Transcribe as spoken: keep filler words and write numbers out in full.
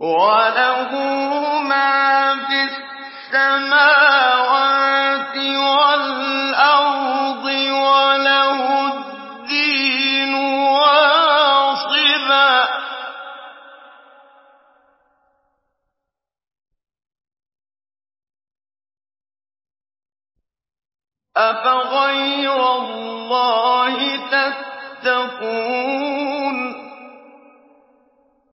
وَلَهُ مَا فِي السَّمَاوَاتِ وَالْأَرْضِ وَلَهُ الدِّينُ وَاصِبًا ۚ أَفَغَيْرَ اللَّهِ تَتَّقُونَ